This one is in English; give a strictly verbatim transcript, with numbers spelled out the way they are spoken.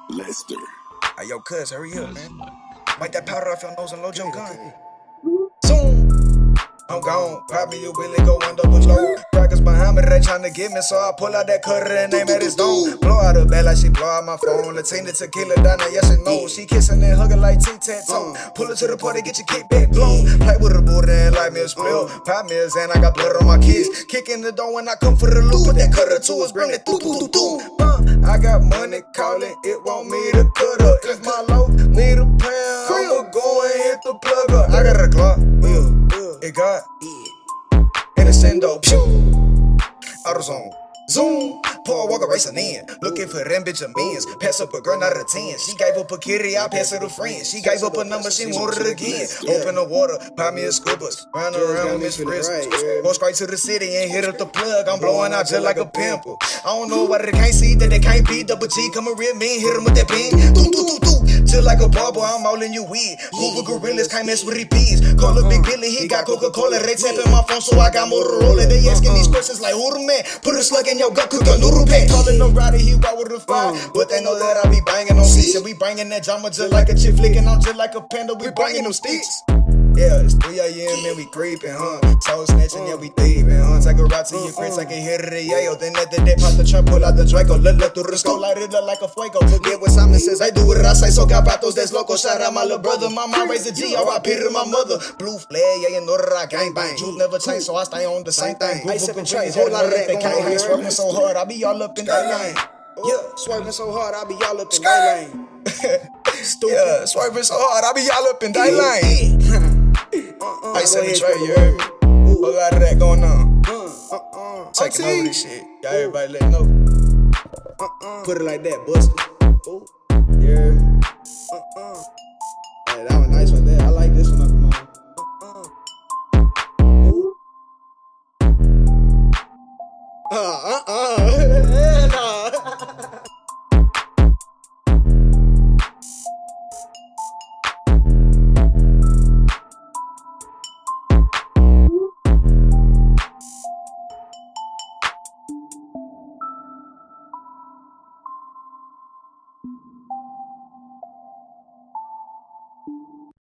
Lester. Hey, yo, cuz, hurry up, man. Wipe that powder off your nose and load your gun. Zoom. I'm gone. Pop me, you really go under the low. Crackers behind me, they tryna get me, so I pull out that cutter and aim at his dome. Blow out her bed like she blow out my phone. Latina tequila down there, yes and no. She kissing and hugging like tic-tac-toe. Pull her to the party, get your kickback blown. Play with her booty and light me a spill. Pop me a Zan, I got blood on my kids. Kick in the door when I come for the loop. Put that cutter to us, bring that thoo thoo thoo thoo. Uh, I got money calling, it want me to cut her. If my low need a pound, I'ma go and hit the plug up. I got a Glock, wheel. It got Nintendo, pew, AutoZone, zoom, Paul Walker racing in, looking for them Benjamins. Pass up a girl, not a ten. She gave up a kitty, I pass her to friend. She gave up a number, she wanted it again. Open the water, buy me a scuba, round around Miss Frisk. Go straight to the city and hit up the plug. I'm blowing out just like a pimple. I don't know why they can't see that they can't be. Double G coming real mean, hit him with that pin. Doo doo doo doo. Just like a barber, I'm all in your weed. Hoover gorillas can't mess with repeats. Call up Big Billy, he got Coca-Cola. They tapping my phone, so I got Motorola. They asking these questions like, who the man? Put a slug in your gut, cook a noodle pack. Calling no rider, he walk with a fire. But they know that I be banging on seats. And we bringing that drama just like a chick flicking on just like a panda. We bringing them sticks. Yeah, it's three A M and we creepin', huh? Soul snatching, yeah, we thievin', huh? Take a route to your friends, I can hear the yayo. Then at the day, pop the trap, pull out the Draco. Let let through the scope, light it up like a fuego. Forget what Simon says, I do what I say. So capatos, that's loco. Shout out my little brother, mama raised a G, R I P to my mother. Blue flag, yeah, you know that I gang bang. Juke never change, so I stay on the same thing. I sip and trade, whole lot of that, they can't hang. Swerving so hard, I be all up in that lane. Yeah, swerving so hard, I be all up in that lane. Stupid. Yeah, swerving so hard, I be all up in that lane. Uh-uh, I said the trade, you heard me? A lot of that going on. Uh-uh, Taking over this shit. Y'all everybody let know. Uh-uh. Put it like that, Buster. Ooh.